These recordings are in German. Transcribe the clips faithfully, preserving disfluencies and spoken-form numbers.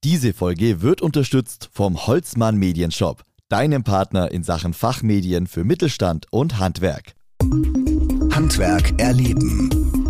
Diese Folge wird unterstützt vom Holzmann Medienshop, deinem Partner in Sachen Fachmedien für Mittelstand und Handwerk. Handwerk erleben.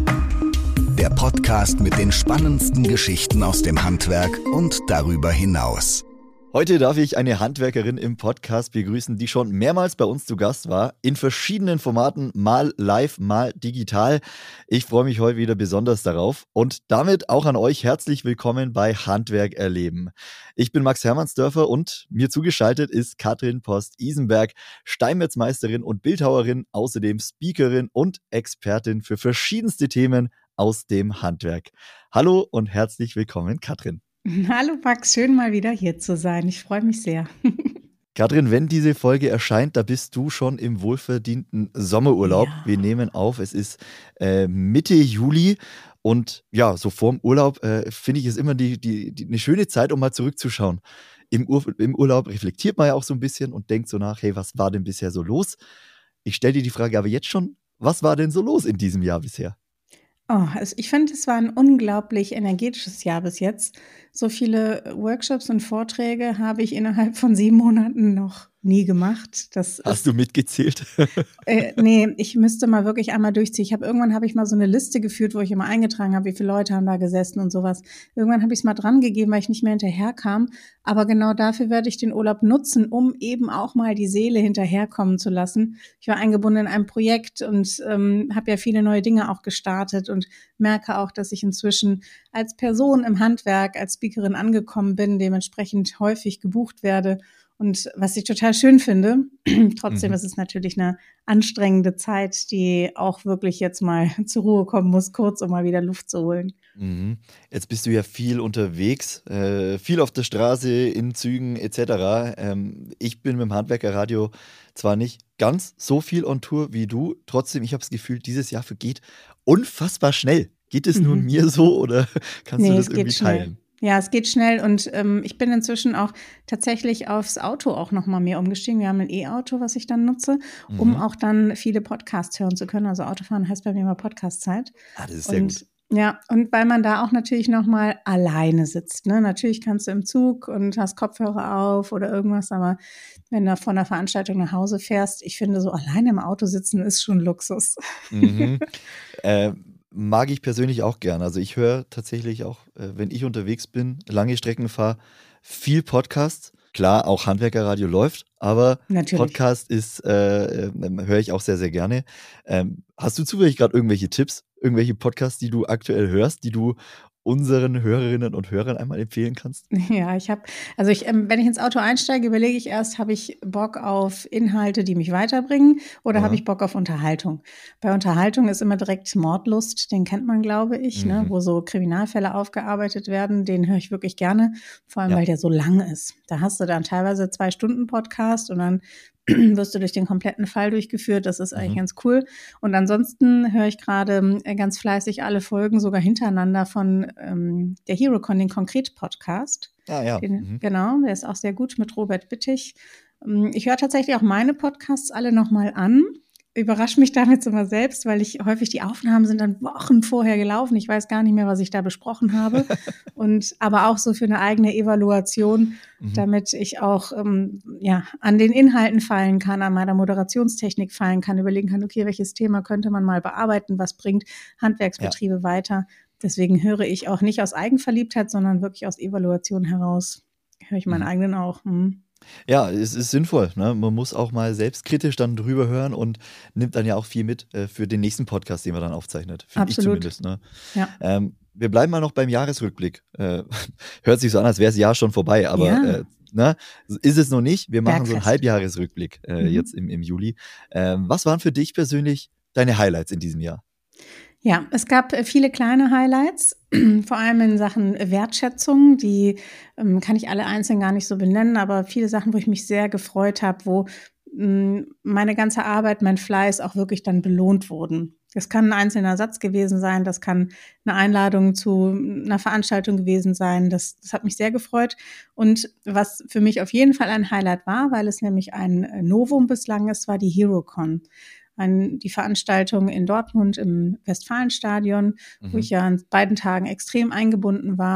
Der Podcast mit den spannendsten Geschichten aus dem Handwerk und darüber hinaus. Heute darf ich eine Handwerkerin im Podcast begrüßen, die schon mehrmals bei uns zu Gast war, in verschiedenen Formaten, mal live, mal digital. Ich freue mich heute wieder besonders darauf und damit auch an euch herzlich willkommen bei Handwerk erleben. Ich bin Max Hermannsdörfer und mir zugeschaltet ist Katrin Post-Isenberg, Steinmetzmeisterin und Bildhauerin, außerdem Speakerin und Expertin für verschiedenste Themen aus dem Handwerk. Hallo und herzlich willkommen, Katrin. Hallo Max, schön mal wieder hier zu sein. Ich freue mich sehr. Katrin, wenn diese Folge erscheint, da bist du schon im wohlverdienten Sommerurlaub. Ja. Wir nehmen auf, es ist äh, Mitte Juli und ja, so vorm Urlaub äh, finde ich es immer die, die, die, eine schöne Zeit, um mal zurückzuschauen. Im, Ur, Im Urlaub reflektiert man ja auch so ein bisschen und denkt so nach, hey, was war denn bisher so los? Ich stelle dir die Frage aber jetzt schon, was war denn so los in diesem Jahr bisher? Oh, also ich finde, es war ein unglaublich energetisches Jahr bis jetzt. So viele Workshops und Vorträge habe ich innerhalb von sieben Monaten noch nie gemacht. Das Hast ist, du mitgezählt? äh, nee, ich müsste mal wirklich einmal durchziehen. Ich habe irgendwann habe ich mal so eine Liste geführt, wo ich immer eingetragen habe, wie viele Leute haben da gesessen und sowas. Irgendwann habe ich es mal dran gegeben, weil ich nicht mehr hinterherkam. Aber genau dafür werde ich den Urlaub nutzen, um eben auch mal die Seele hinterherkommen zu lassen. Ich war eingebunden in einem Projekt und ähm, habe ja viele neue Dinge auch gestartet und merke auch, dass ich inzwischen als Person im Handwerk, als Speakerin angekommen bin, dementsprechend häufig gebucht werde. Und was ich total schön finde, trotzdem mhm. ist es natürlich eine anstrengende Zeit, die auch wirklich jetzt mal zur Ruhe kommen muss, kurz, um mal wieder Luft zu holen. Mhm. Jetzt bist du ja viel unterwegs, äh, viel auf der Straße, in Zügen et cetera. Ähm, ich bin mit dem Handwerkerradio zwar nicht ganz so viel on Tour wie du, trotzdem, ich habe das Gefühl, dieses Jahr vergeht unfassbar schnell. Geht es mhm. nur mir so oder kannst nee, du das es irgendwie geht schnell. teilen? Ja, es geht schnell und ähm, ich bin inzwischen auch tatsächlich aufs Auto auch noch mal mehr umgestiegen. Wir haben ein E-Auto, was ich dann nutze, um mhm. auch dann viele Podcasts hören zu können. Also Autofahren heißt bei mir immer Podcast-Zeit. Ah, das ist sehr und, gut. Ja, und weil man da auch natürlich noch mal alleine sitzt. Ne? Natürlich kannst du im Zug und hast Kopfhörer auf oder irgendwas, aber wenn du von der Veranstaltung nach Hause fährst, ich finde, so alleine im Auto sitzen ist schon Luxus. Mhm. äh, Mag ich persönlich auch gern. Also ich höre tatsächlich auch, äh, wenn ich unterwegs bin, lange Strecken fahre, viel Podcasts. Klar, auch Handwerkerradio läuft, aber natürlich. Podcast ist, äh, äh, höre ich auch sehr, sehr gerne. Ähm, hast du zufällig gerade irgendwelche Tipps, irgendwelche Podcasts, die du aktuell hörst, die du unseren Hörerinnen und Hörern einmal empfehlen kannst? Ja, ich habe, also ich, ähm, wenn ich ins Auto einsteige, überlege ich erst, habe ich Bock auf Inhalte, die mich weiterbringen oder habe ich Bock auf Unterhaltung? Bei Unterhaltung ist immer direkt Mordlust, den kennt man, glaube ich, mhm. ne, wo so Kriminalfälle aufgearbeitet werden, den höre ich wirklich gerne, vor allem, ja. weil der so lang ist. Da hast du dann teilweise zwei Stunden Podcast und dann wirst du durch den kompletten Fall durchgeführt. Das ist eigentlich mhm. ganz cool. Und ansonsten höre ich gerade ganz fleißig alle Folgen sogar hintereinander von ähm, der HeroCon, den Konkret-Podcast. Ah, ja. Den, mhm. Genau, der ist auch sehr gut mit Robert Wittig. Ich höre tatsächlich auch meine Podcasts alle nochmal an. Überrasche mich damit immer selbst, weil ich häufig die Aufnahmen sind dann Wochen vorher gelaufen. Ich weiß gar nicht mehr, was ich da besprochen habe. Und aber auch so für eine eigene Evaluation, mhm. damit ich auch ähm, ja an den Inhalten feilen kann, an meiner Moderationstechnik feilen kann, überlegen kann, okay, welches Thema könnte man mal bearbeiten, was bringt Handwerksbetriebe ja. weiter. Deswegen höre ich auch nicht aus Eigenverliebtheit, sondern wirklich aus Evaluation heraus. Höre ich meinen mhm. eigenen auch. Hm. Ja, es ist sinnvoll. Ne? Man muss auch mal selbstkritisch dann drüber hören und nimmt dann ja auch viel mit äh, für den nächsten Podcast, den man dann aufzeichnet. Finde ich zumindest. Ne? Ja. Ähm, wir bleiben mal noch beim Jahresrückblick. Äh, hört sich so an, als wäre das Jahr schon vorbei, aber ja. äh, ne? ist es noch nicht. Wir machen Bergfest. so einen Halbjahresrückblick äh, mhm. jetzt im, im Juli. Ähm, was waren für dich persönlich deine Highlights in diesem Jahr? Ja, es gab viele kleine Highlights, vor allem in Sachen Wertschätzung. Die ähm, kann ich alle einzeln gar nicht so benennen, aber viele Sachen, wo ich mich sehr gefreut habe, wo mh, meine ganze Arbeit, mein Fleiß auch wirklich dann belohnt wurden. Das kann ein einzelner Satz gewesen sein, das kann eine Einladung zu einer Veranstaltung gewesen sein. Das, das hat mich sehr gefreut. Und was für mich auf jeden Fall ein Highlight war, weil es nämlich ein Novum bislang ist, war die HeroCon. Ein, die Veranstaltung in Dortmund im Westfalenstadion, mhm. wo ich ja an beiden Tagen extrem eingebunden war.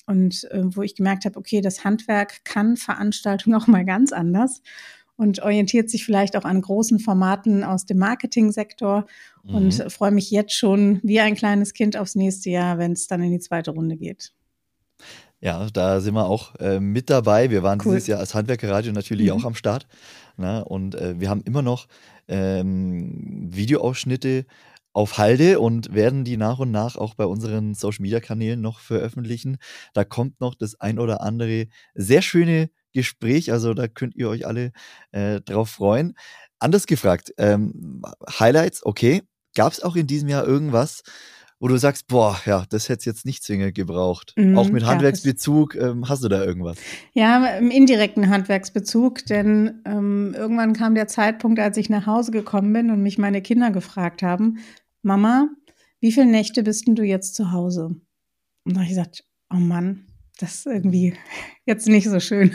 und äh, wo ich gemerkt habe, okay, das Handwerk kann Veranstaltungen auch mal ganz anders und orientiert sich vielleicht auch an großen Formaten aus dem Marketingsektor mhm. und äh, freue mich jetzt schon wie ein kleines Kind aufs nächste Jahr, wenn es dann in die zweite Runde geht. Ja, da sind wir auch äh, mit dabei. Wir waren Cool. dieses Jahr als Handwerkerradio natürlich Mhm. auch am Start. Ne? Und äh, wir haben immer noch ähm, Videoausschnitte auf Halde und werden die nach und nach auch bei unseren Social-Media-Kanälen noch veröffentlichen. Da kommt noch das ein oder andere sehr schöne Gespräch, also da könnt ihr euch alle äh, drauf freuen. Anders gefragt, ähm, Highlights, okay. Gab es auch in diesem Jahr irgendwas, wo du sagst, boah, ja, das hätte es jetzt nicht zwingend gebraucht. Mhm, auch mit gab Handwerksbezug, ähm, hast du da irgendwas? Ja, im indirekten Handwerksbezug, denn ähm, irgendwann kam der Zeitpunkt, als ich nach Hause gekommen bin und mich meine Kinder gefragt haben, Mama, wie viele Nächte bist denn du jetzt zu Hause? Und da habe ich gesagt, oh Mann, das ist irgendwie jetzt nicht so schön.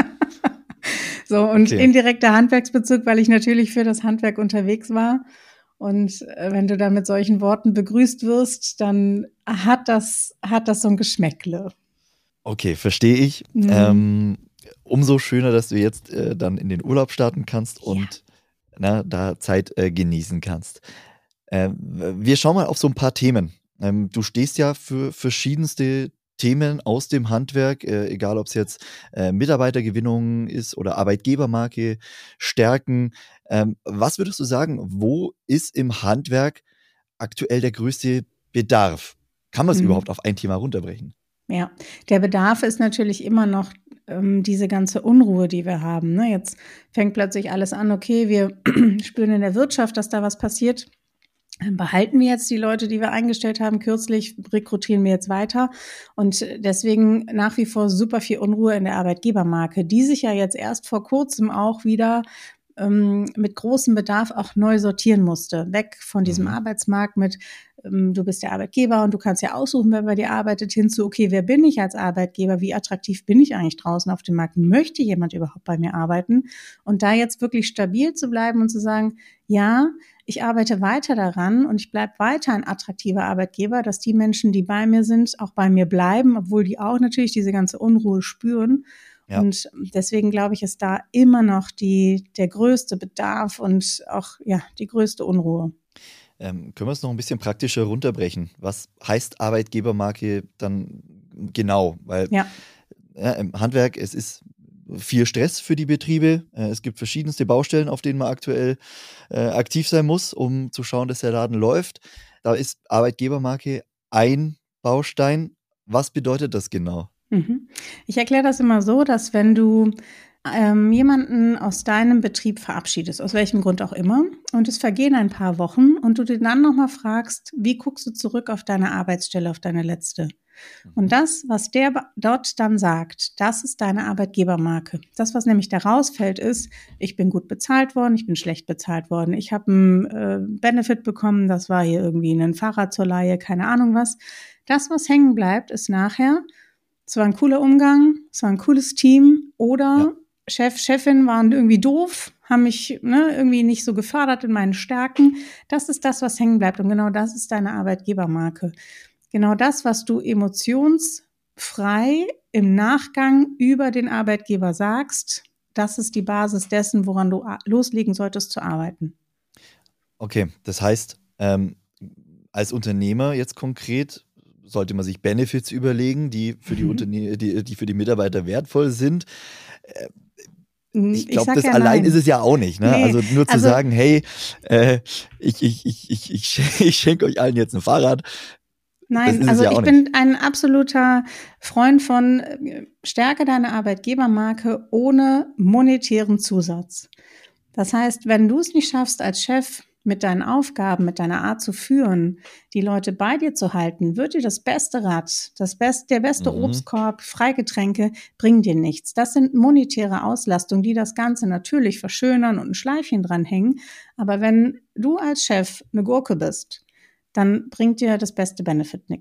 So, und Okay. indirekter Handwerksbezug, weil ich natürlich für das Handwerk unterwegs war. Und äh, wenn du da mit solchen Worten begrüßt wirst, dann hat das, hat das so ein Geschmäckle. Okay, verstehe ich. Mhm. Ähm, umso schöner, dass du jetzt äh, dann in den Urlaub starten kannst und na, da Zeit äh, genießen kannst. Ähm, wir schauen mal auf so ein paar Themen. Ähm, du stehst ja für verschiedenste Themen aus dem Handwerk, äh, egal ob es jetzt äh, Mitarbeitergewinnung ist oder Arbeitgebermarke stärken. Ähm, was würdest du sagen, wo ist im Handwerk aktuell der größte Bedarf? Kann man es Mhm. überhaupt auf ein Thema runterbrechen? Ja, der Bedarf ist natürlich immer noch ähm, diese ganze Unruhe, die wir haben. Ne? Jetzt fängt plötzlich alles an, okay, wir spüren in der Wirtschaft, dass da was passiert. Behalten wir jetzt die Leute, die wir eingestellt haben kürzlich, rekrutieren wir jetzt weiter. Und deswegen nach wie vor super viel Unruhe in der Arbeitgebermarke, die sich ja jetzt erst vor kurzem auch wieder ähm, mit großem Bedarf auch neu sortieren musste. Weg von diesem Mhm. Arbeitsmarkt mit, ähm, du bist der Arbeitgeber und du kannst ja aussuchen, wer bei dir arbeitet, hin zu, okay, wer bin ich als Arbeitgeber? Wie attraktiv bin ich eigentlich draußen auf dem Markt? Möchte jemand überhaupt bei mir arbeiten? Und da jetzt wirklich stabil zu bleiben und zu sagen, ja, ich arbeite weiter daran und ich bleibe weiter ein attraktiver Arbeitgeber, dass die Menschen, die bei mir sind, auch bei mir bleiben, obwohl die auch natürlich diese ganze Unruhe spüren. Ja. Und deswegen glaube ich, ist da immer noch die, der größte Bedarf und auch ja, die größte Unruhe. Ähm, können wir es noch ein bisschen praktischer runterbrechen? Was heißt Arbeitgebermarke dann genau? Weil Ja. ja, im Handwerk, es ist viel Stress für die Betriebe. Äh, es gibt verschiedenste Baustellen, auf denen man aktuell äh, aktiv sein muss, um zu schauen, dass der Laden läuft. Da ist Arbeitgebermarke ein Baustein. Was bedeutet das genau? Mhm. Ich erkläre das immer so, dass wenn du ähm, jemanden aus deinem Betrieb verabschiedest, aus welchem Grund auch immer, und es vergehen ein paar Wochen und du den dann nochmal fragst, wie guckst du zurück auf deine Arbeitsstelle, auf deine letzte? Und das, was der dort dann sagt, das ist deine Arbeitgebermarke. Das, was nämlich da rausfällt, ist, ich bin gut bezahlt worden, ich bin schlecht bezahlt worden, ich habe einen äh, Benefit bekommen, das war hier irgendwie ein Fahrrad zur Leihe, keine Ahnung was. Das, was hängen bleibt, ist nachher, es war ein cooler Umgang, es war ein cooles Team oder Ja. Chef, Chefin waren irgendwie doof, haben mich ne, irgendwie nicht so gefördert in meinen Stärken. Das ist das, was hängen bleibt und genau das ist deine Arbeitgebermarke. Genau das, was du emotionsfrei im Nachgang über den Arbeitgeber sagst, das ist die Basis dessen, woran du loslegen solltest zu arbeiten. Okay, das heißt, ähm, als Unternehmer jetzt konkret sollte man sich Benefits überlegen, die für die, Mhm. Unterne die, die für die Mitarbeiter wertvoll sind. Äh, Ich Ich glaube, sag das ja allein nein. ist es ja auch nicht. Ne? Nee, Also nur zu also- sagen, hey, äh, ich, ich, ich, ich, ich, schen- ich schenke euch allen jetzt ein Fahrrad. Das Nein, ist es also ja ich auch bin ein absoluter Freund von äh, stärke deine Arbeitgebermarke ohne monetären Zusatz. Das heißt, wenn du es nicht schaffst, als Chef mit deinen Aufgaben, mit deiner Art zu führen, die Leute bei dir zu halten, wird dir das beste Rad, das best, der beste Mhm. Obstkorb, Freigetränke, bringen dir nichts. Das sind monetäre Auslastungen, die das Ganze natürlich verschönern und ein Schleifchen dranhängen. Aber wenn du als Chef eine Gurke bist, dann bringt dir das beste Benefit nichts.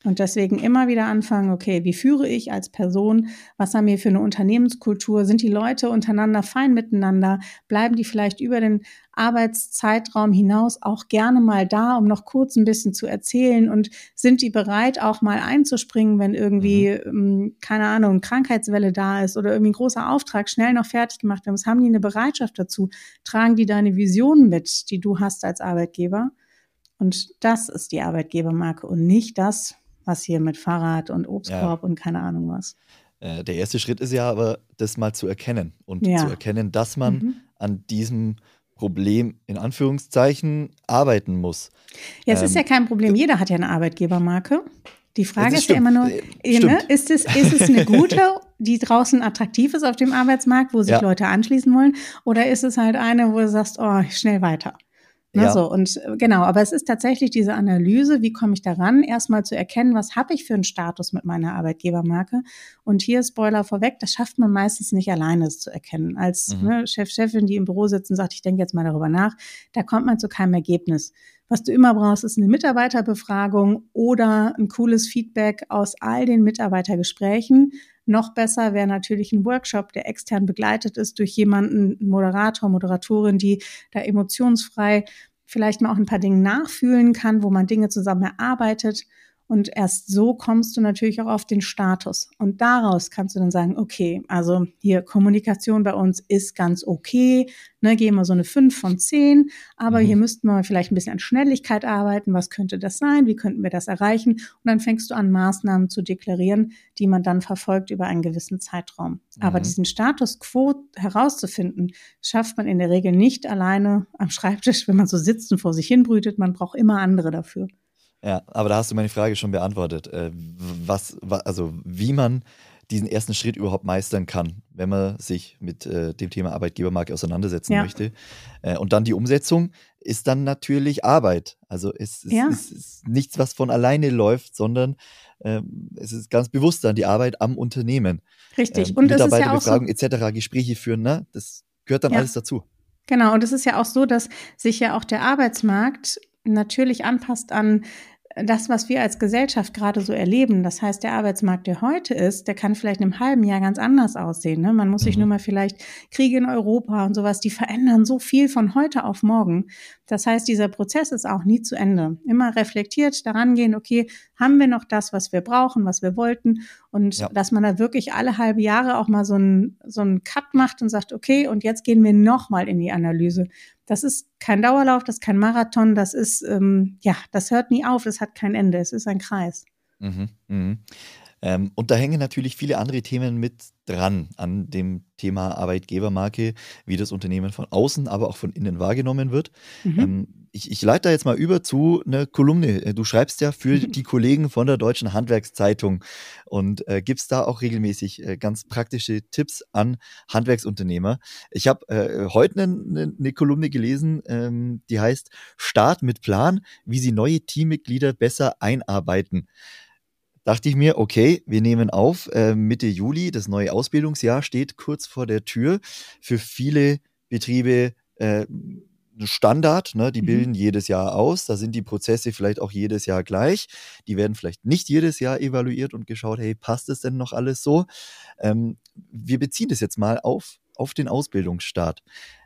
Und deswegen immer wieder anfangen, okay, wie führe ich als Person? Was haben wir für eine Unternehmenskultur? Sind die Leute untereinander fein miteinander? Bleiben die vielleicht über den Arbeitszeitraum hinaus auch gerne mal da, um noch kurz ein bisschen zu erzählen? Und sind die bereit, auch mal einzuspringen, wenn irgendwie, mhm. keine Ahnung, eine Krankheitswelle da ist oder irgendwie ein großer Auftrag schnell noch fertig gemacht werden muss? Haben die eine Bereitschaft dazu? Tragen die deine Visionen mit, die du hast als Arbeitgeber? Und das ist die Arbeitgebermarke und nicht das, was hier mit Fahrrad und Obstkorb ja. und keine Ahnung was. Äh, der erste Schritt ist ja aber, das mal zu erkennen und ja. zu erkennen, dass man mhm. an diesem Problem in Anführungszeichen arbeiten muss. Ja, es ähm, ist ja kein Problem. Jeder hat ja eine Arbeitgebermarke. Die Frage ist, ist ja immer nur, äh, ne, ist, es, ist es eine gute, die draußen attraktiv ist auf dem Arbeitsmarkt, wo sich ja. Leute anschließen wollen? Oder ist es halt eine, wo du sagst, oh, schnell weiter? Ne, ja. so, und genau, aber es ist tatsächlich diese Analyse, wie komme ich daran, erstmal zu erkennen, was habe ich für einen Status mit meiner Arbeitgebermarke. Und hier, Spoiler vorweg, das schafft man meistens nicht alleine, es zu erkennen. Als mhm. ne, Chef, Chefin, die im Büro sitzt und sagt, ich denke jetzt mal darüber nach, da kommt man zu keinem Ergebnis. Was du immer brauchst, ist eine Mitarbeiterbefragung oder ein cooles Feedback aus all den Mitarbeitergesprächen. Noch besser wäre natürlich ein Workshop, der extern begleitet ist durch jemanden, einen Moderator, Moderatorin, die da emotionsfrei vielleicht mal auch ein paar Dinge nachfühlen kann, wo man Dinge zusammen erarbeitet. Und erst so kommst du natürlich auch auf den Status. Und daraus kannst du dann sagen, okay, also hier Kommunikation bei uns ist ganz okay, ne, gehen wir so eine fünf von zehn, aber mhm. hier müssten wir vielleicht ein bisschen an Schnelligkeit arbeiten. Was könnte das sein? Wie könnten wir das erreichen? Und dann fängst du an, Maßnahmen zu deklarieren, die man dann verfolgt über einen gewissen Zeitraum. Mhm. Aber diesen Status quo herauszufinden, schafft man in der Regel nicht alleine am Schreibtisch, wenn man so sitzt und vor sich hinbrütet. Man braucht immer andere dafür. Ja, aber da hast du meine Frage schon beantwortet. Äh, was, also wie man diesen ersten Schritt überhaupt meistern kann, wenn man sich mit äh, dem Thema Arbeitgebermarke auseinandersetzen ja. möchte. Äh, und dann die Umsetzung ist dann natürlich Arbeit. Also es, es, ja. es ist nichts, was von alleine läuft, sondern äh, es ist ganz bewusst dann die Arbeit am Unternehmen. Richtig. Ähm, und das ist ja auch Mitarbeiterbefragung so et cetera, Gespräche führen, ne? Das gehört dann ja. alles dazu. Genau, und es ist ja auch so, dass sich ja auch der Arbeitsmarkt natürlich anpasst an das, was wir als Gesellschaft gerade so erleben. Das heißt, der Arbeitsmarkt, der heute ist, der kann vielleicht in einem halben Jahr ganz anders aussehen. Ne? Man muss sich nur mal vielleicht Kriege in Europa und sowas, die verändern so viel von heute auf morgen. Das heißt, dieser Prozess ist auch nie zu Ende. Immer reflektiert daran gehen, okay, haben wir noch das, was wir brauchen, was wir wollten? Und ja. dass man da wirklich alle halbe Jahre auch mal so einen so einen Cut macht und sagt, okay, und jetzt gehen wir nochmal in die Analyse. Das ist kein Dauerlauf, das ist kein Marathon, das ist, ähm, ja, das hört nie auf, das hat kein Ende, es ist ein Kreis. Mhm, mhm. Ähm, und da hängen natürlich viele andere Themen mit dran an dem Thema Arbeitgebermarke, wie das Unternehmen von außen, aber auch von innen wahrgenommen wird. Mhm. Ähm, ich, ich leite da jetzt mal über zu einer Kolumne. Du schreibst ja für die Kollegen von der Deutschen Handwerkszeitung und äh, gibst da auch regelmäßig äh, ganz praktische Tipps an Handwerksunternehmer. Ich habe äh, heute eine ne, ne Kolumne gelesen, ähm, die heißt Start mit Plan, wie Sie neue Teammitglieder besser einarbeiten. Dachte ich mir, okay, wir nehmen auf, äh, Mitte Juli, das neue Ausbildungsjahr steht kurz vor der Tür. Für viele Betriebe äh, Standard, ne? Die mhm. bilden jedes Jahr aus, da sind die Prozesse vielleicht auch jedes Jahr gleich. Die werden vielleicht nicht jedes Jahr evaluiert und geschaut, hey, passt es denn noch alles so? Ähm, wir beziehen das jetzt mal auf, auf den Ausbildungsstart.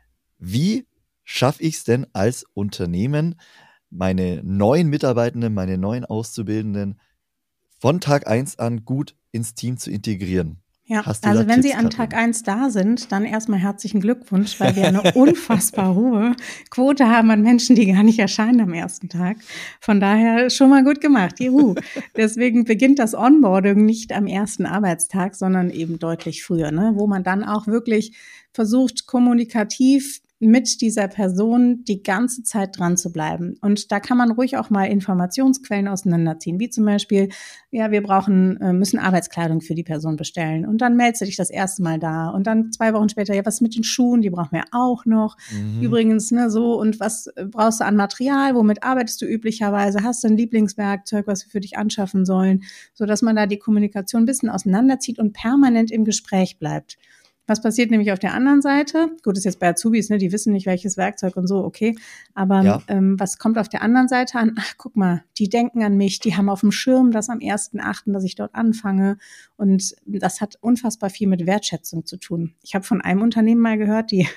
Wie schaffe ich es denn als Unternehmen, meine neuen Mitarbeitenden, meine neuen Auszubildenden von Tag eins an gut ins Team zu integrieren? Ja, also wenn Tipps, Sie an Tag eins da sind, dann erstmal herzlichen Glückwunsch, weil wir eine unfassbar hohe Quote haben an Menschen, die gar nicht erscheinen am ersten Tag. Von daher schon mal gut gemacht, juhu. Deswegen beginnt das Onboarding nicht am ersten Arbeitstag, sondern eben deutlich früher, ne? Wo man dann auch wirklich versucht, kommunikativ mit dieser Person die ganze Zeit dran zu bleiben. Und da kann man ruhig auch mal Informationsquellen auseinanderziehen, wie zum Beispiel, ja, wir brauchen, müssen Arbeitskleidung für die Person bestellen. Und dann meldest du dich das erste Mal da. Und dann zwei Wochen später, ja, was mit den Schuhen, die brauchen wir auch noch. Mhm. Übrigens, ne, so, und was brauchst du an Material? Womit arbeitest du üblicherweise? Hast du ein Lieblingswerkzeug, was wir für dich anschaffen sollen? Sodass man da die Kommunikation ein bisschen auseinanderzieht und permanent im Gespräch bleibt. Was passiert nämlich auf der anderen Seite? Gut, ist jetzt bei Azubis, ne, die wissen nicht, welches Werkzeug und so, okay. Aber ja. ähm, was kommt auf der anderen Seite an? Ach, guck mal, die denken an mich, die haben auf dem Schirm, dass am ersten achten, dass ich dort anfange. Und das hat unfassbar viel mit Wertschätzung zu tun. Ich habe von einem Unternehmen mal gehört, die,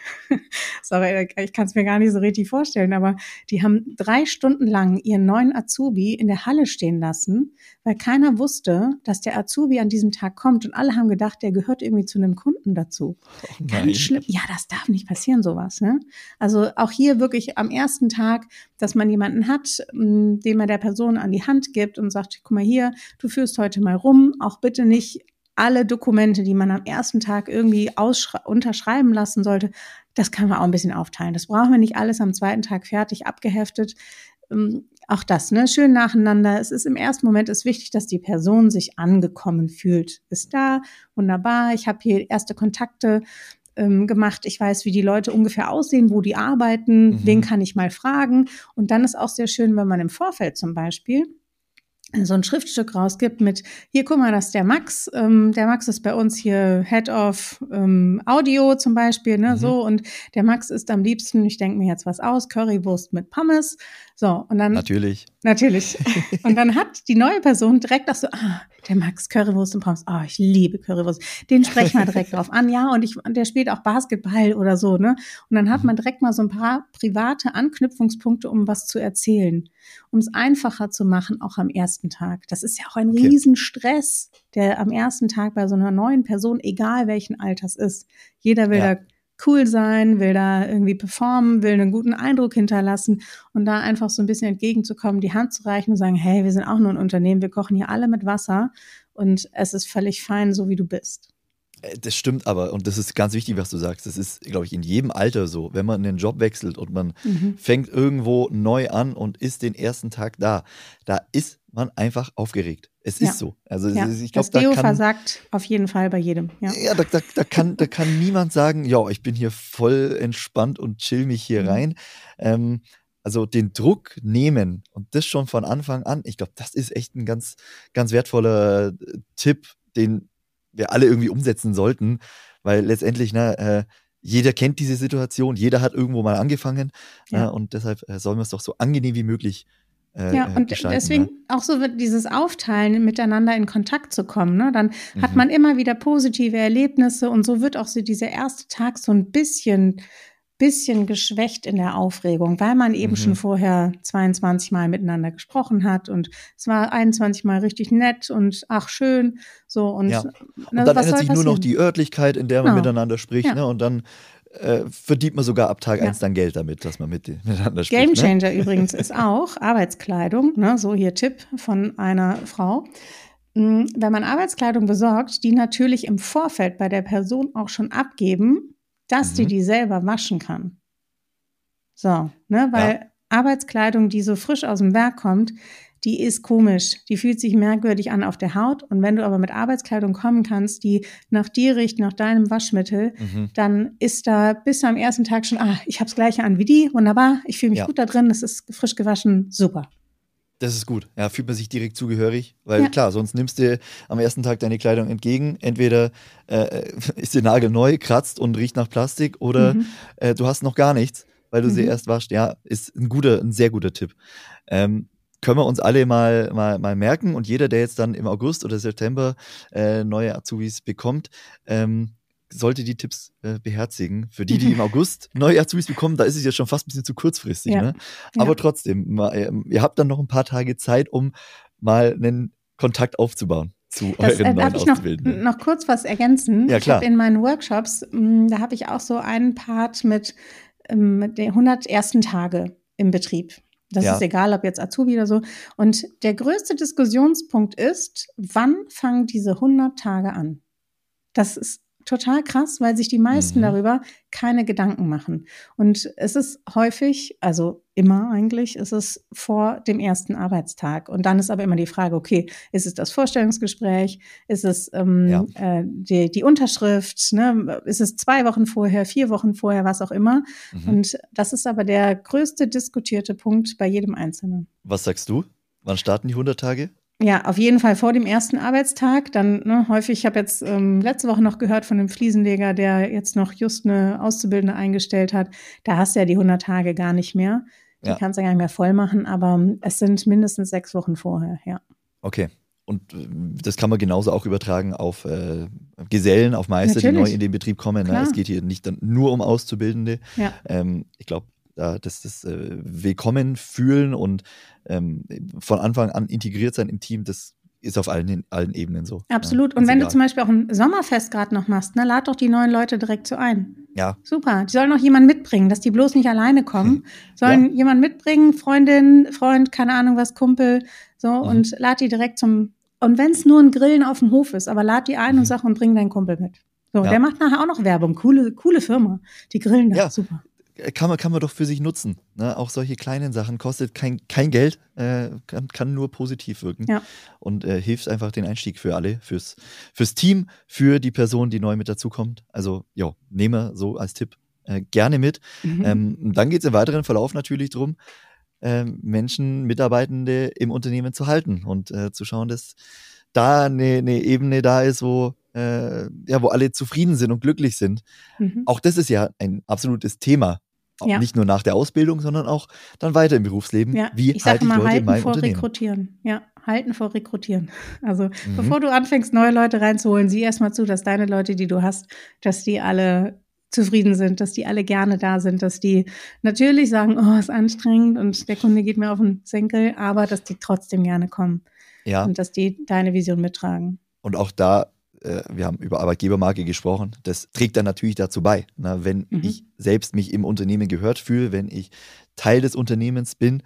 sorry, ich kann es mir gar nicht so richtig vorstellen, aber die haben drei Stunden lang ihren neuen Azubi in der Halle stehen lassen, weil keiner wusste, dass der Azubi an diesem Tag kommt. Und alle haben gedacht, der gehört irgendwie zu einem Kunden dazu. Oh, ganz schlimm. Ja, das darf nicht passieren, sowas. Ne? Also auch hier wirklich am ersten Tag, dass man jemanden hat, den man der Person an die Hand gibt und sagt, guck mal hier, du führst heute mal rum, auch bitte nicht alle Dokumente, die man am ersten Tag irgendwie unterschreiben lassen sollte, das kann man auch ein bisschen aufteilen. Das brauchen wir nicht alles am zweiten Tag fertig abgeheftet. Ähm, auch das, ne, schön nacheinander. Es ist im ersten Moment ist wichtig, dass die Person sich angekommen fühlt. Ist da, wunderbar. Ich habe hier erste Kontakte ähm, gemacht. Ich weiß, wie die Leute ungefähr aussehen, wo die arbeiten. Mhm. Wen kann ich mal fragen? Und dann ist auch sehr schön, wenn man im Vorfeld zum Beispiel so ein Schriftstück rausgibt mit, hier, guck mal, das ist der Max, ähm, der Max ist bei uns hier Head of ähm, Audio zum Beispiel, ne, mhm. so, und der Max ist am liebsten, ich denke mir jetzt was aus, Currywurst mit Pommes, so, und dann. Natürlich. Natürlich. Und dann hat die neue Person direkt auch so, ah, der Max, Currywurst und Pommes, ah, oh, ich liebe Currywurst, den sprechen wir direkt drauf an, ja, und ich, und der spielt auch Basketball oder so, ne, und dann hat man direkt mal so ein paar private Anknüpfungspunkte, um was zu erzählen, um es einfacher zu machen, auch am ersten Tag. Das ist ja auch ein okay. Riesenstress, der am ersten Tag bei so einer neuen Person, egal welchen Alters ist. Jeder will ja. da cool sein, will da irgendwie performen, will einen guten Eindruck hinterlassen und da einfach so ein bisschen entgegenzukommen, die Hand zu reichen und sagen, hey, wir sind auch nur ein Unternehmen, wir kochen hier alle mit Wasser und es ist völlig fein, so wie du bist. Das stimmt aber, und das ist ganz wichtig, was du sagst. Das ist, glaube ich, in jedem Alter so. Wenn man den Job wechselt und man mhm. fängt irgendwo neu an und ist den ersten Tag da, da ist man einfach aufgeregt. Es ja. ist so. Also ja. ich glaub, das Deo da kann, versagt auf jeden Fall bei jedem. Ja, ja da, da, da, kann, da kann niemand sagen, ja, ich bin hier voll entspannt und chill mich hier mhm. rein. Ähm, also den Druck nehmen und das schon von Anfang an, ich glaube, das ist echt ein ganz, ganz wertvoller Tipp, den wir alle irgendwie umsetzen sollten, weil letztendlich, ne, äh, jeder kennt diese Situation, jeder hat irgendwo mal angefangen ja. äh, und deshalb äh, sollen wir es doch so angenehm wie möglich äh, ja, und gestalten. Deswegen ne? auch so wird dieses Aufteilen, miteinander in Kontakt zu kommen, ne? Dann mhm. hat man immer wieder positive Erlebnisse und so wird auch so dieser erste Tag so ein bisschen bisschen geschwächt in der Aufregung, weil man eben mhm. schon vorher zweiundzwanzig Mal miteinander gesprochen hat und es war einundzwanzig Mal richtig nett und ach schön, so und, ja. und na, dann was ändert sich passieren? nur noch die Örtlichkeit, in der man genau. miteinander spricht, ja. ne? Und dann äh, verdient man sogar ab Tag ja. eins dann Geld damit, dass man mit, miteinander spricht. Gamechanger ne? übrigens ist auch Arbeitskleidung, ne? So hier Tipp von einer Frau. Wenn man Arbeitskleidung besorgt, die natürlich im Vorfeld bei der Person auch schon abgeben, dass mhm. die die selber waschen kann. So, ne, weil ja. Arbeitskleidung, die so frisch aus dem Werk kommt, die ist komisch. Die fühlt sich merkwürdig an auf der Haut. Und wenn du aber mit Arbeitskleidung kommen kannst, die nach dir riecht, nach deinem Waschmittel, mhm. dann ist da bis am ersten Tag schon, ah, ich habe das Gleiche an wie die, wunderbar, ich fühle mich ja. gut da drin, es ist frisch gewaschen, super. Das ist gut. Ja, fühlt man sich direkt zugehörig, weil ja. klar, sonst nimmst du am ersten Tag deine Kleidung entgegen. Entweder äh, ist sie nagelneu, kratzt und riecht nach Plastik oder mhm. äh, du hast noch gar nichts, weil du mhm. sie erst waschst. Ja, ist ein guter, ein sehr guter Tipp. Ähm, können wir uns alle mal, mal, mal merken und jeder, der jetzt dann im August oder September äh, neue Azubis bekommt, ähm, sollte die Tipps äh, beherzigen. Für die, die im August neue Azubis bekommen, da ist es ja schon fast ein bisschen zu kurzfristig. Ja. Ne? Aber ja. trotzdem, mal, ihr habt dann noch ein paar Tage Zeit, um mal einen Kontakt aufzubauen zu das, euren äh, neuen Darf ich noch, Auszubildenden. noch kurz was ergänzen? Ja, klar. Ich habe in meinen Workshops, mh, da habe ich auch so einen Part mit, ähm, mit den hundert ersten Tage im Betrieb. Das ja. ist egal, ob jetzt Azubi oder so. Und der größte Diskussionspunkt ist, wann fangen diese hundert Tage an? Das ist total krass, weil sich die meisten mhm. darüber keine Gedanken machen. Und es ist häufig, also immer eigentlich, ist es vor dem ersten Arbeitstag. Und dann ist aber immer die Frage, okay, ist es das Vorstellungsgespräch? Ist es ähm, ja. äh, die, die Unterschrift? Ne? Ist es zwei Wochen vorher, vier Wochen vorher, was auch immer? Mhm. Und das ist aber der größte diskutierte Punkt bei jedem Einzelnen. Was sagst du? Wann starten die hundert Tage? Ja, auf jeden Fall vor dem ersten Arbeitstag. Dann ne, häufig, ich habe jetzt ähm, letzte Woche noch gehört von einem Fliesenleger, der jetzt noch just eine Auszubildende eingestellt hat. Da hast du ja die hundert Tage gar nicht mehr. Die Ja. kannst du ja gar nicht mehr voll machen, aber es sind mindestens sechs Wochen vorher, ja. Okay. Und äh, das kann man genauso auch übertragen auf äh, Gesellen, auf Meister, Natürlich. die neu in den Betrieb kommen. Ne? Es geht hier nicht dann nur um Auszubildende. Ja. Ähm, ich glaube, da das, das äh, Willkommen fühlen und ähm, von Anfang an integriert sein im Team, das ist auf allen, allen Ebenen so. Absolut. Ja, und wenn egal. du zum Beispiel auch ein Sommerfest gerade noch machst, ne, lad doch die neuen Leute direkt so ein. Ja. Super. Die sollen noch jemanden mitbringen, dass die bloß nicht alleine kommen. Sollen Ja. jemanden mitbringen, Freundin, Freund, keine Ahnung was, Kumpel, so, Mhm. und lad die direkt zum, und wenn es nur ein Grillen auf dem Hof ist, aber lad die ein Mhm. und sag und bring deinen Kumpel mit. So, Ja. der macht nachher auch noch Werbung. Coole, coole Firma. Die grillen da. Ja. Super. Kann man, kann man doch für sich nutzen. Ne? Auch solche kleinen Sachen kostet kein, kein Geld, äh, kann, kann nur positiv wirken Ja. und äh, hilft einfach den Einstieg für alle, fürs, fürs Team, für die Person, die neu mit dazukommt. Also, ja, nehme so als Tipp äh, gerne mit. Mhm. Ähm, und dann geht es im weiteren Verlauf natürlich darum, äh, Menschen, Mitarbeitende im Unternehmen zu halten und äh, zu schauen, dass da eine, eine Ebene da ist, wo, äh, ja, wo alle zufrieden sind und glücklich sind. Mhm. Auch das ist ja ein absolutes Thema. Ja. Nicht nur nach der Ausbildung, sondern auch dann weiter im Berufsleben. Ja, Wie ich sage halte ich immer, Leute in halten meinem vor Unternehmen? Rekrutieren. Ja, halten vor Rekrutieren. Also Mhm. bevor du anfängst, neue Leute reinzuholen, sieh erstmal zu, dass deine Leute, die du hast, dass die alle zufrieden sind, dass die alle gerne da sind, dass die natürlich sagen, oh, ist anstrengend und der Kunde geht mir auf den Senkel, aber dass die trotzdem gerne kommen Ja, und dass die deine Vision mittragen. und auch da, äh, wir haben über Arbeitgebermarke gesprochen, das trägt dann natürlich dazu bei. Na, wenn Mhm. ich selbst mich im Unternehmen gehört fühle, wenn ich Teil des Unternehmens bin,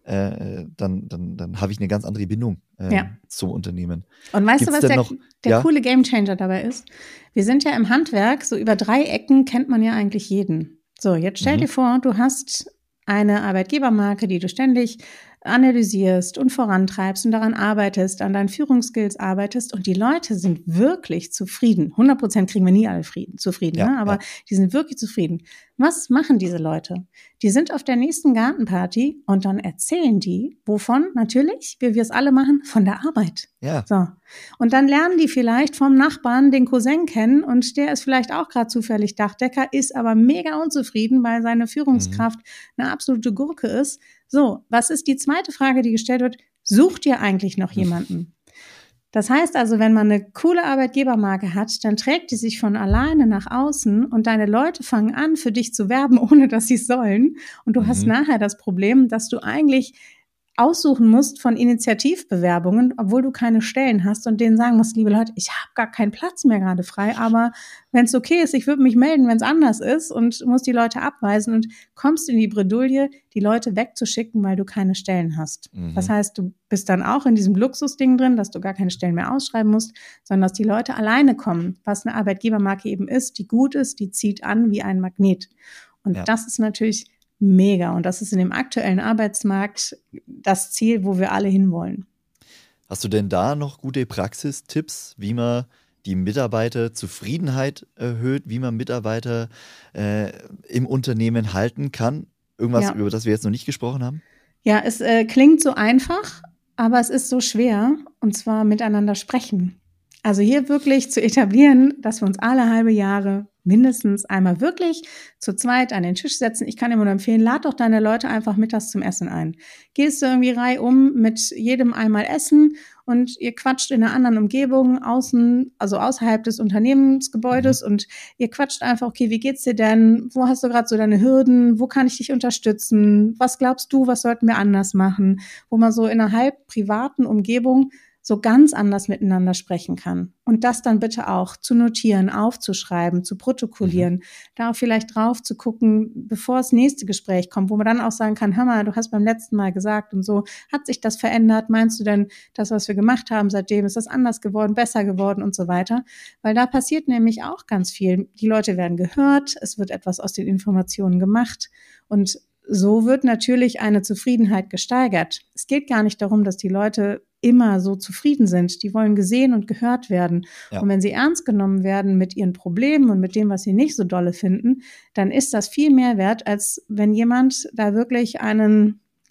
äh, dann, dann, dann habe ich eine ganz andere Bindung äh, Ja. zum Unternehmen. Und weißt Gibt's du, was denn der, noch- der ja? coole Gamechanger dabei ist? Wir sind ja im Handwerk, so über drei Ecken kennt man ja eigentlich jeden. So, jetzt stell Mhm. dir vor, du hast eine Arbeitgebermarke, die du ständig analysierst und vorantreibst und daran arbeitest, an deinen Führungsskills arbeitest und die Leute sind wirklich zufrieden. hundert Prozent kriegen wir nie alle Frieden, zufrieden, Ja, ne? aber ja. die sind wirklich zufrieden. Was machen diese Leute? Die sind auf der nächsten Gartenparty und dann erzählen die, wovon? Natürlich, wie wir es alle machen, von der Arbeit. Ja, So. Und dann lernen die vielleicht vom Nachbarn den Cousin kennen und der ist vielleicht auch gerade zufällig Dachdecker, ist aber mega unzufrieden, weil seine Führungskraft eine absolute Gurke ist. So, was ist die zweite Frage, die gestellt wird? Sucht ihr eigentlich noch jemanden? Das heißt also, wenn man eine coole Arbeitgebermarke hat, dann trägt die sich von alleine nach außen und deine Leute fangen an, für dich zu werben, ohne dass sie es sollen. Und du Mhm. hast nachher das Problem, dass du eigentlich aussuchen musst von Initiativbewerbungen, obwohl du keine Stellen hast und denen sagen musst, liebe Leute, ich habe gar keinen Platz mehr gerade frei, aber wenn es okay ist, ich würde mich melden, wenn es anders ist und musst die Leute abweisen und kommst in die Bredouille, die Leute wegzuschicken, weil du keine Stellen hast. Mhm. Das heißt, du bist dann auch in diesem Luxusding drin, dass du gar keine Stellen mehr ausschreiben musst, sondern dass die Leute alleine kommen, was eine Arbeitgebermarke eben ist, die gut ist, die zieht an wie ein Magnet. Und Ja. das ist natürlich mega. Und das ist in dem aktuellen Arbeitsmarkt das Ziel, wo wir alle hinwollen. Hast du denn da noch gute Praxistipps, wie man die Mitarbeiterzufriedenheit erhöht, wie man Mitarbeiter äh, im Unternehmen halten kann? Irgendwas, Ja. über das wir jetzt noch nicht gesprochen haben? Ja, es äh, klingt so einfach, aber es ist so schwer, und zwar miteinander sprechen. Also hier wirklich zu etablieren, dass wir uns alle halbe Jahre mindestens einmal wirklich zu zweit an den Tisch setzen. Ich kann immer nur empfehlen, lad doch deine Leute einfach mittags zum Essen ein. Gehst du irgendwie reihum mit jedem einmal essen und ihr quatscht in einer anderen Umgebung, außen, also außerhalb des Unternehmensgebäudes Mhm. und ihr quatscht einfach, okay, wie geht's dir denn? Wo hast du gerade so deine Hürden? Wo kann ich dich unterstützen? Was glaubst du, was sollten wir anders machen? Wo man so in einer halb privaten Umgebung so ganz anders miteinander sprechen kann. Und das dann bitte auch zu notieren, aufzuschreiben, zu protokollieren, mhm. da auch vielleicht drauf zu gucken, bevor das nächste Gespräch kommt, wo man dann auch sagen kann, hör mal, du hast beim letzten Mal gesagt und so, hat sich das verändert? Meinst du denn, das, was wir gemacht haben seitdem, ist das anders geworden, besser geworden und so weiter? Weil da passiert nämlich auch ganz viel. Die Leute werden gehört, es wird etwas aus den Informationen gemacht und so wird natürlich eine Zufriedenheit gesteigert. Es geht gar nicht darum, dass die Leute immer so zufrieden sind. Die wollen gesehen und gehört werden. Ja. Und wenn sie ernst genommen werden mit ihren Problemen und mit dem, was sie nicht so dolle finden, dann ist das viel mehr wert, als wenn jemand da wirklich einen,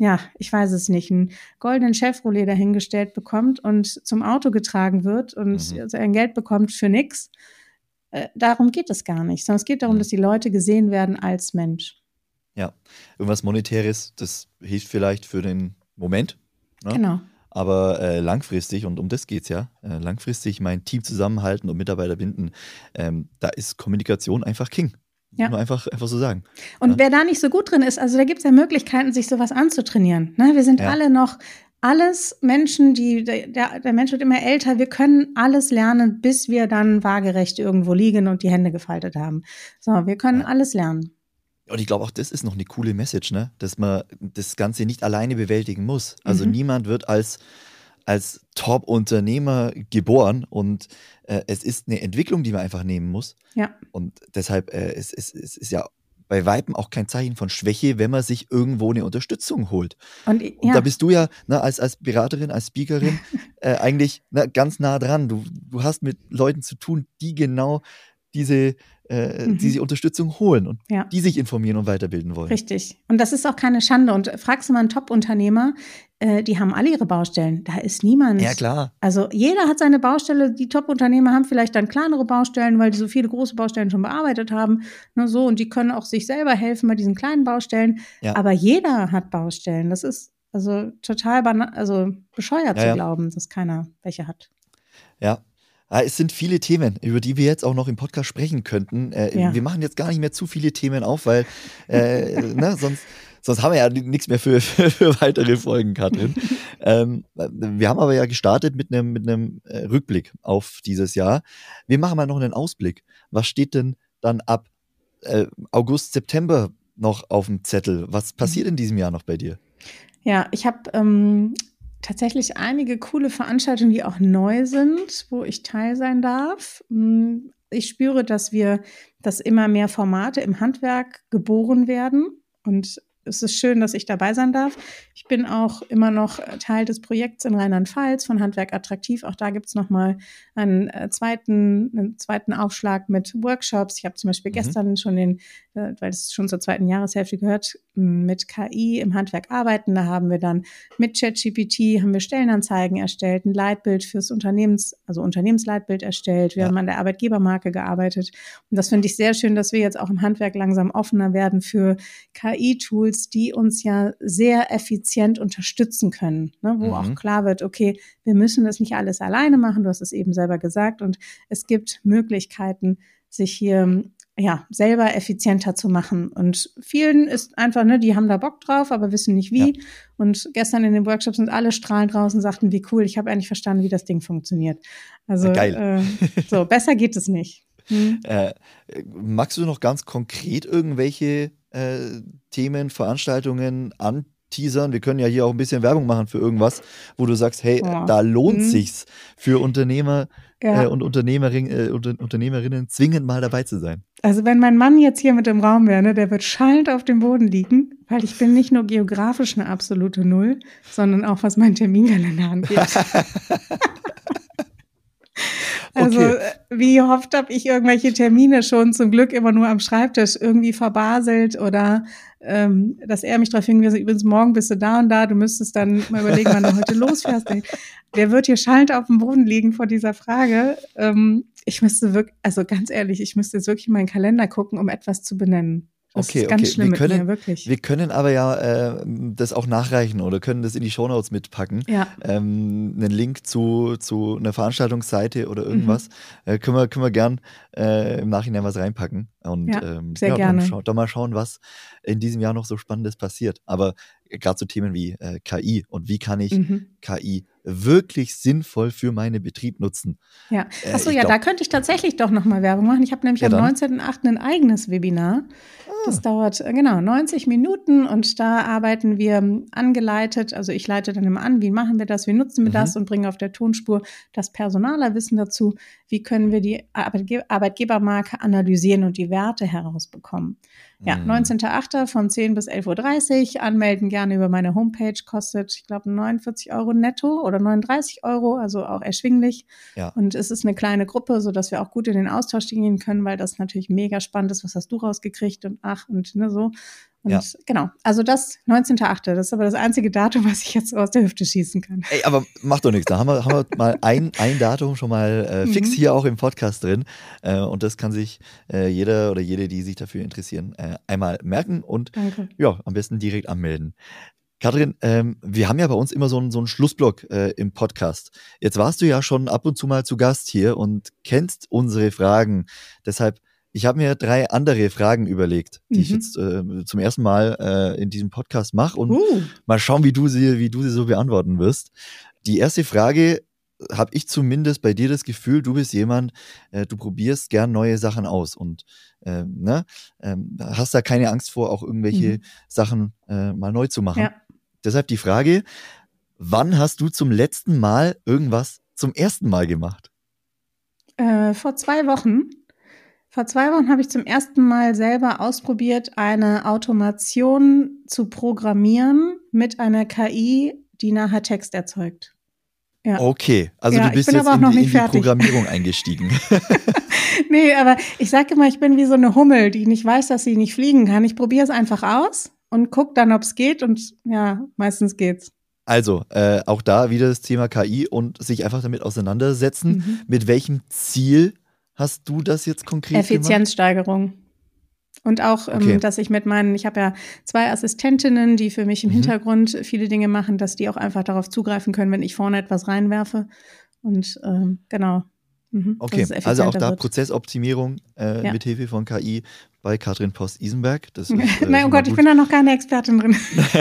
ja, ich weiß es nicht, einen goldenen Chevrolet dahingestellt bekommt und zum Auto getragen wird und Mhm. sein Geld bekommt für nix. Äh, darum geht es gar nicht, sondern es geht darum, Mhm. dass die Leute gesehen werden als Mensch. Ja, irgendwas Monetäres, das hilft vielleicht für den Moment, ne? Genau. Aber äh, langfristig, und um das geht's ja, äh, langfristig mein Team zusammenhalten und Mitarbeiter binden, ähm, da ist Kommunikation einfach King. Ja. Nur einfach, einfach so sagen. Und Ja. wer da nicht so gut drin ist, also da gibt es ja Möglichkeiten, sich sowas anzutrainieren. Ne? Wir sind Ja. alle noch alles Menschen, die der, der Mensch wird immer älter. Wir können alles lernen, bis wir dann waagerecht irgendwo liegen und die Hände gefaltet haben. So, wir können Ja. alles lernen. Und ich glaube auch, das ist noch eine coole Message, ne? Dass man das Ganze nicht alleine bewältigen muss. Also Mhm. niemand wird als, als Top-Unternehmer geboren und äh, es ist eine Entwicklung, die man einfach nehmen muss. Ja. Und deshalb äh, es, es, es ist ja bei Weitem auch kein Zeichen von Schwäche, wenn man sich irgendwo eine Unterstützung holt. Und, Und ja. da bist du ja ne, als, als Beraterin, als Speakerin äh, eigentlich ne, ganz nah dran. Du, du hast mit Leuten zu tun, die genau diese, äh, Mhm. diese Unterstützung holen und Ja. die sich informieren und weiterbilden wollen. Richtig. Und das ist auch keine Schande. Und fragst du mal einen Top-Unternehmer, äh, die haben alle ihre Baustellen. Da ist niemand. Ja, klar. Also jeder hat seine Baustelle. Die Top-Unternehmer haben vielleicht dann kleinere Baustellen, weil die so viele große Baustellen schon bearbeitet haben. Ne, so, und die können auch sich selber helfen bei diesen kleinen Baustellen. Ja. Aber jeder hat Baustellen. Das ist also total bana- also bescheuert Ja, zu ja. glauben, dass keiner welche hat. Ja. Ja, es sind viele Themen, über die wir jetzt auch noch im Podcast sprechen könnten. Äh, Ja. Wir machen jetzt gar nicht mehr zu viele Themen auf, weil äh, ne, sonst, sonst haben wir ja nichts mehr für, für, für weitere Folgen, Katrin. ähm, wir haben aber ja gestartet mit einem mit einem äh, Rückblick auf dieses Jahr. Wir machen mal noch einen Ausblick. Was steht denn dann ab äh, August, September noch auf dem Zettel? Was passiert in diesem Jahr noch bei dir? Ja, ich habe ähm, tatsächlich einige coole Veranstaltungen, die auch neu sind, wo ich teil sein darf. Mm, Ich spüre, dass wir, dass immer mehr Formate im Handwerk geboren werden und es ist schön, dass ich dabei sein darf. Ich bin auch immer noch Teil des Projekts in Rheinland-Pfalz von Handwerk attraktiv. Auch da gibt's noch mal einen äh, zweiten, einen zweiten Aufschlag mit Workshops. Ich habe zum Beispiel Mhm. gestern schon den, äh, weil es schon zur zweiten Jahreshälfte gehört, mit K I im Handwerk arbeiten. Da haben wir dann mit ChatGPT haben wir Stellenanzeigen erstellt, ein Leitbild fürs Unternehmens, also Unternehmensleitbild erstellt. Wir Ja. haben an der Arbeitgebermarke gearbeitet. Und das finde ich sehr schön, dass wir jetzt auch im Handwerk langsam offener werden für K I-Tools, die uns ja sehr effizient unterstützen können, ne? Wo Mhm. auch klar wird, okay, wir müssen das nicht alles alleine machen. Du hast es eben selber gesagt. Und es gibt Möglichkeiten, sich hier ja, selber effizienter zu machen. Und vielen ist einfach, ne, die haben da Bock drauf, aber wissen nicht wie. Ja. Und gestern in den Workshops sind alle strahlend draußen und sagten, wie cool, ich habe endlich verstanden, wie das Ding funktioniert. Also Geil. Äh, so, besser geht es nicht. Hm. Äh, magst du noch ganz konkret irgendwelche äh, Themen, Veranstaltungen anteasern? Wir können ja hier auch ein bisschen Werbung machen für irgendwas, wo du sagst, hey, Oh. da lohnt Hm. sich's für Unternehmer Ja. äh, und Unternehmerin, äh, Unter Unternehmerinnen zwingend mal dabei zu sein. Also wenn mein Mann jetzt hier mit im Raum wäre, ne, der wird schallend auf dem Boden liegen, weil ich bin nicht nur geografisch eine absolute Null, sondern auch was meinen Terminkalender angeht. Also Okay. äh, wie oft habe ich irgendwelche Termine schon zum Glück immer nur am Schreibtisch irgendwie verbaselt oder ähm, dass er mich darauf hingewiesen hat, übrigens morgen bist du da und da, du müsstest dann mal überlegen, wann du heute losfährst. Der wird hier schallend auf dem Boden liegen vor dieser Frage. Ähm, ich müsste wirklich, also ganz ehrlich, ich müsste jetzt wirklich in meinen Kalender gucken, um etwas zu benennen. Das Okay, ist ganz okay. schlimm Wir mit können- mir, wirklich. Wir können aber ja äh, das auch nachreichen oder können das in die Shownotes mitpacken. Ja. Ähm, einen Link zu, zu einer Veranstaltungsseite oder Mhm. irgendwas. Äh, können, wir, können wir gern äh, im Nachhinein was reinpacken. Und Ja, ähm, sehr ja, gerne. Dann, schau, dann mal schauen, was in diesem Jahr noch so Spannendes passiert. Aber gerade so Themen wie äh, K I und wie kann ich Mhm. K I wirklich sinnvoll für meinen Betrieb nutzen. Ja, Äh, achso, ich ja, glaub- da könnte ich tatsächlich doch nochmal Werbung machen. Ich habe nämlich Ja, am dann. neunzehnten achten ein eigenes Webinar. Das dauert äh, genau neunzig Minuten und da arbeiten wir ähm, angeleitet, also ich leite dann immer an, wie machen wir das, wie nutzen wir Mhm. das und bringen auf der Tonspur das Personalerwissen dazu, wie können wir die Arbeitge Arbeitgebermarke analysieren und die Werte herausbekommen. Ja, Mhm. neunzehnten achten von zehn bis elf Uhr dreißig, anmelden gerne über meine Homepage, kostet, ich glaube, neunundvierzig Euro netto oder neununddreißig Euro, also auch erschwinglich. Ja. Und es ist eine kleine Gruppe, sodass wir auch gut in den Austausch gehen können, weil das natürlich mega spannend ist. Was hast du rausgekriegt und ach und ne, so. Und Ja. genau, also das neunzehnter achter Das ist aber das einzige Datum, was ich jetzt aus der Hüfte schießen kann. Ey, aber macht doch nichts. Da haben wir, haben wir mal ein, ein Datum schon mal äh, fix Mhm. hier auch im Podcast drin. Äh, und das kann sich äh, jeder oder jede, die sich dafür interessieren, äh, einmal merken und Danke. ja, am besten direkt anmelden. Katrin, ähm, wir haben ja bei uns immer so einen, so einen Schlussblock äh, im Podcast. Jetzt warst du ja schon ab und zu mal zu Gast hier und kennst unsere Fragen. Deshalb, ich habe mir drei andere Fragen überlegt, die Mhm. ich jetzt äh, zum ersten Mal äh, in diesem Podcast mache und Uh. mal schauen, wie du sie, wie du sie so beantworten wirst. Die erste Frage habe ich zumindest bei dir das Gefühl, du bist jemand, äh, du probierst gern neue Sachen aus und ähm, ne, ähm, hast da keine Angst vor, auch irgendwelche Mhm. Sachen äh, mal neu zu machen. Ja. Deshalb die Frage, wann hast du zum letzten Mal irgendwas zum ersten Mal gemacht? Äh, vor zwei Wochen. Vor zwei Wochen habe ich zum ersten Mal selber ausprobiert, eine Automation zu programmieren mit einer K I, die nachher Text erzeugt. Ja. Okay, also Ja, du ich bist bin jetzt aber auch in noch die, in nicht die fertig. Programmierung eingestiegen. Nee, aber ich sage immer, ich bin wie so eine Hummel, die nicht weiß, dass sie nicht fliegen kann. Ich probiere es einfach aus und gucke dann, ob es geht und ja, meistens geht's. Also, äh, auch da wieder das Thema K I und sich einfach damit auseinandersetzen. Mhm. Mit welchem Ziel hast du das jetzt konkret gemacht? Effizienzsteigerung. Und auch, Okay. ähm, dass ich mit meinen, ich habe ja zwei Assistentinnen, die für mich im Mhm. Hintergrund viele Dinge machen, dass die auch einfach darauf zugreifen können, wenn ich vorne etwas reinwerfe. Und ähm, genau. Mhm, dass Okay, es also auch effizienter da wird. Prozessoptimierung äh, Ja. mit Hilfe von K I bei Katrin Post-Isenberg. Das ist, äh, Nein, schon oh mal Gott, ich gut. bin da noch keine Expertin drin.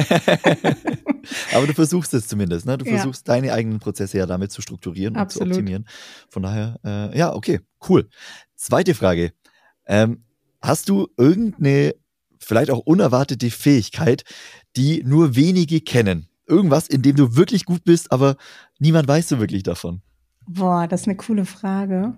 Aber du versuchst es zumindest, ne? Du Ja. versuchst deine eigenen Prozesse ja damit zu strukturieren und Absolut. zu optimieren. Von daher, äh, ja, okay, cool. Zweite Frage. Ähm, hast du irgendeine, vielleicht auch unerwartete Fähigkeit, die nur wenige kennen? Irgendwas, in dem du wirklich gut bist, aber niemand weiß so wirklich davon. Boah, das ist eine coole Frage.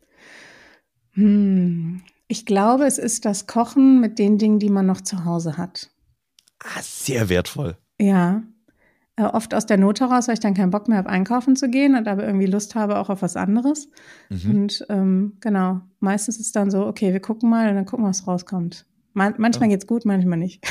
Hm. Ich glaube, es ist das Kochen mit den Dingen, die man noch zu Hause hat. Ah, sehr wertvoll. Ja. Äh, oft aus der Not heraus, weil ich dann keinen Bock mehr habe, einkaufen zu gehen und aber irgendwie Lust habe auch auf was anderes. Mhm. Und ähm, genau, meistens ist dann so, okay, wir gucken mal und dann gucken, was rauskommt. Man manchmal Oh. geht's gut, manchmal nicht.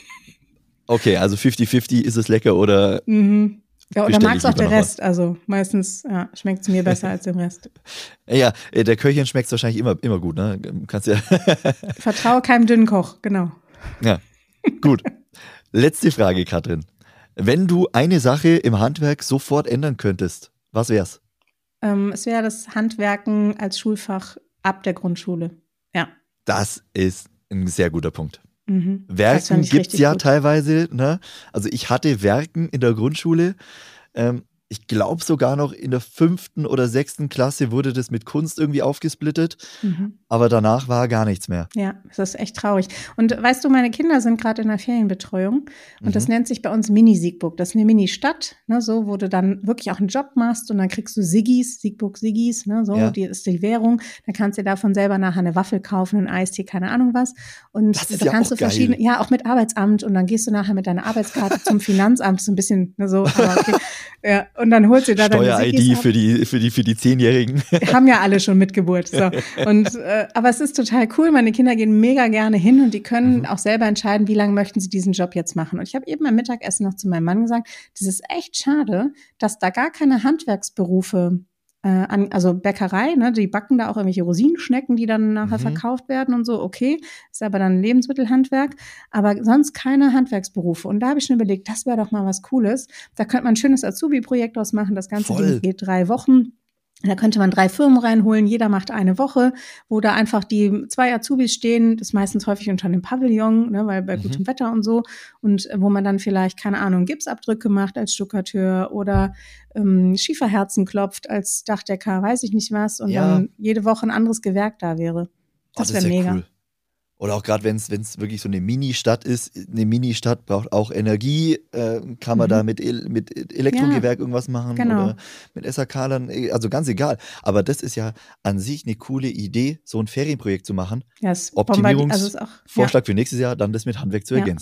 Okay, also fifty fifty, ist es lecker oder Mhm. Ja, oder bestell mag ich es auch lieber der noch Rest. Also meistens ja, schmeckt es mir besser als dem Rest. ja, äh, der Köchin schmeckt es wahrscheinlich immer, immer gut, ne? Kannst ja. Vertraue keinem dünnen Koch, genau. Ja, gut. Letzte Frage, Katrin. Wenn du eine Sache im Handwerk sofort ändern könntest, was wär's? Ähm, es wäre das Handwerken als Schulfach ab der Grundschule. Ja. Das ist ein sehr guter Punkt. Mhm. Das Werken fand ich gibt's richtig ja gut. teilweise, ne? Also ich hatte Werken in der Grundschule. Ähm, ich glaube sogar noch in der fünften oder sechsten Klasse wurde das mit Kunst irgendwie aufgesplittet, Mhm. aber danach war gar nichts mehr. Ja, das ist echt traurig. Und weißt du, meine Kinder sind gerade in der Ferienbetreuung und das Mhm. nennt sich bei uns Mini-Siegburg. Das ist eine Mini-Stadt, ne, so, wo du dann wirklich auch einen Job machst und dann kriegst du Siggis, Siegburg Siggis, ne, so, Ja. die ist die Währung. Dann kannst du dir davon selber nachher eine Waffel kaufen, einen Eistee, keine Ahnung was. Und Das ist da ja kannst auch du verschiedene, geil. ja, auch mit Arbeitsamt und dann gehst du nachher mit deiner Arbeitskarte zum Finanzamt, so ein bisschen, ne, so, aber okay. Ja, und dann holst du da deine Steuer-I D Siggis ab. für die, für die, für die Zehnjährigen. Haben ja alle schon mit Geburt. So. Und, äh, aber es ist total cool. Meine Kinder gehen mega gerne hin und die können Mhm. auch selber entscheiden, wie lange möchten sie diesen Job jetzt machen. Und ich habe eben am Mittagessen noch zu meinem Mann gesagt, das ist echt schade, dass da gar keine Handwerksberufe äh, an, also Bäckerei, ne, die backen da auch irgendwelche Rosinenschnecken, die dann nachher Mhm. verkauft werden und so, okay, ist aber dann Lebensmittelhandwerk, aber sonst keine Handwerksberufe. Und da habe ich schon überlegt, das wäre doch mal was Cooles. Da könnte man ein schönes Azubi-Projekt draus machen, das ganze Voll. Ding geht drei Wochen. Da könnte man drei Firmen reinholen, jeder macht eine Woche, wo da einfach die zwei Azubis stehen, das ist meistens häufig unter einem Pavillon, ne, weil bei Mhm. gutem Wetter und so, und äh, wo man dann vielleicht, keine Ahnung, Gipsabdrücke macht als Stuckateur oder ähm, Schieferherzen klopft als Dachdecker, weiß ich nicht was, und Ja. dann jede Woche ein anderes Gewerk da wäre. Oh, Das das wäre ist ja mega. cool. Oder auch gerade, wenn es wirklich so eine Mini-Stadt ist. Eine Mini-Stadt braucht auch Energie. Äh, kann man Mhm. da mit, El mit Elektrogewerk irgendwas machen genau. oder mit S A K-Lern? Also ganz egal. Aber das ist ja an sich eine coole Idee, so ein Ferienprojekt zu machen. Ja, es Optimierungs- also es ist auch, ja. Vorschlag für nächstes Jahr, dann das mit Handwerk zu Ja. ergänzen.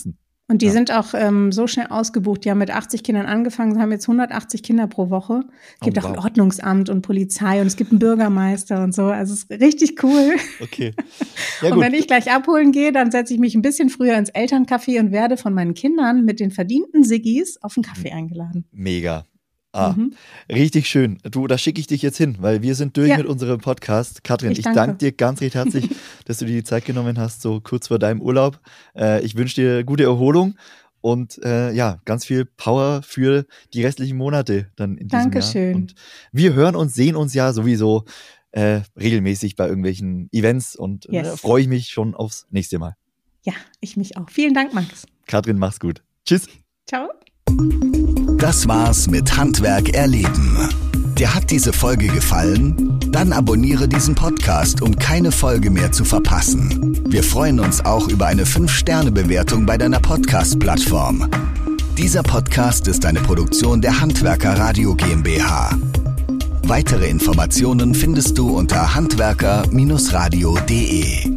Und die Ja. sind auch ähm, so schnell ausgebucht. Die haben mit achtzig Kindern angefangen, haben jetzt hundertachtzig Kinder pro Woche. Es gibt Oh, auch ein wow. Ordnungsamt und Polizei und es gibt einen Bürgermeister und so. Also es ist richtig cool. Okay. Ja, Und gut. wenn ich gleich abholen gehe, dann setze ich mich ein bisschen früher ins Elterncafé und werde von meinen Kindern mit den verdienten Siggis auf einen Kaffee eingeladen. Mega. Ah, Mhm. richtig schön. Du, da schicke ich dich jetzt hin, weil wir sind durch Ja. mit unserem Podcast. Katrin, ich, Ich danke danke. dir ganz recht herzlich, dass du dir die Zeit genommen hast, so kurz vor deinem Urlaub. Äh, ich wünsche dir gute Erholung und äh, ja, ganz viel Power für die restlichen Monate dann in diesem Dankeschön. Jahr. Und wir hören und sehen uns ja sowieso äh, regelmäßig bei irgendwelchen Events und Yes. äh, freue ich mich schon aufs nächste Mal. Ja, ich mich auch. Vielen Dank, Max. Katrin, mach's gut. Tschüss. Ciao. Das war's mit Handwerk erleben. Dir hat diese Folge gefallen? Dann abonniere diesen Podcast, um keine Folge mehr zu verpassen. Wir freuen uns auch über eine fünf Sterne Bewertung bei deiner Podcast-Plattform. Dieser Podcast ist eine Produktion der Handwerker Radio GmbH. Weitere Informationen findest du unter handwerker radio punkt de.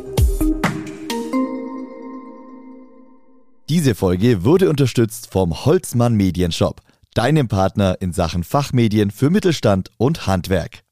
Diese Folge wurde unterstützt vom Holzmann Medienshop, deinem Partner in Sachen Fachmedien für Mittelstand und Handwerk.